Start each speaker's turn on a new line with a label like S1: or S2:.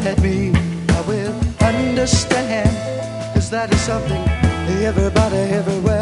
S1: at me, I will understand, 'cause that is something everybody everywhere